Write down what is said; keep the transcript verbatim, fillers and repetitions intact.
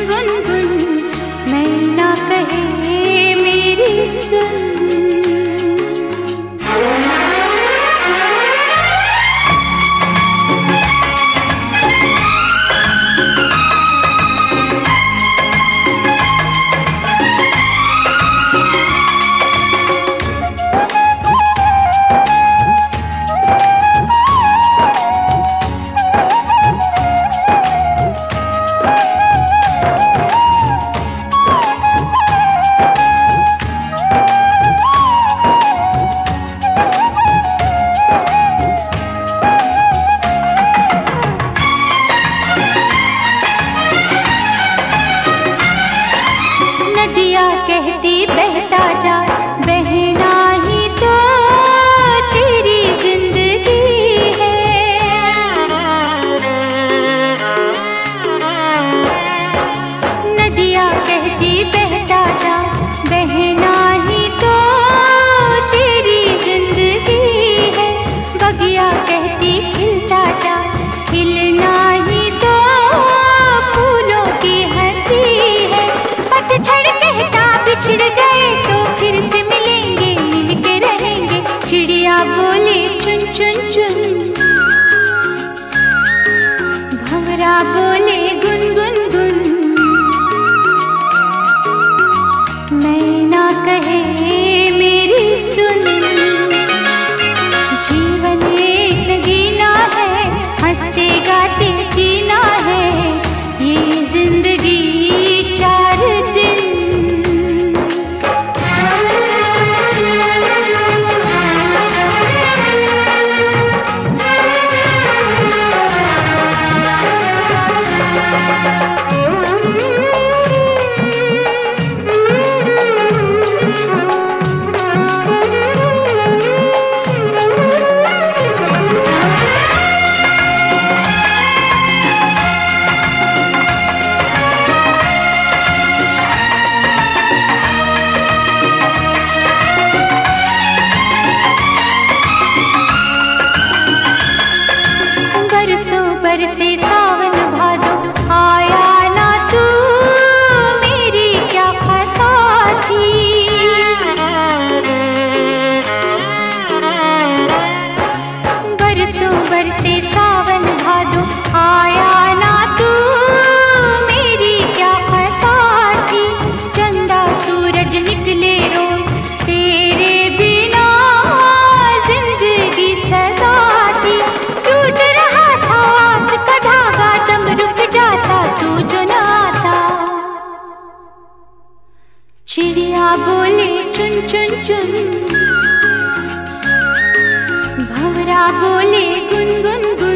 गुन गुन, मैना कहे मेरी सुन। कहती बहता जा, बहना ही तो तेरी जिंदगी है। नदिया कहती बहता जा, बहना ही तो तेरी जिंदगी है। बगिया कहती खिलता जा, खिलना ही तो फूलों की हंसी है। पतझड़ बिछड़ गए तो फिर से मिलेंगे, मिलके रहेंगे। चिड़िया बोले चुन चुन चुन, भंवरा बोले गुन गुन गुन, मैना कहे मेरी सुन। जीवन एक नगीना है, हंसते गाते जीना है, ये जिंदगी चार दिन। बरसे सावन भादो, आया ना तू, मेरी क्या खता थी। बरसों बरसे सावन भादो, आया ना तू, मेरी क्या खता थी। चंदा सूरज निकले रोज, तेरे बिना जिंदगी सजा थी। टूट रहा था आस का धागा, दम रुक जाता तू जो न आता। चिड़िया बोले चुन चुन चुन, भंवरा बोले गुन गुन गुन,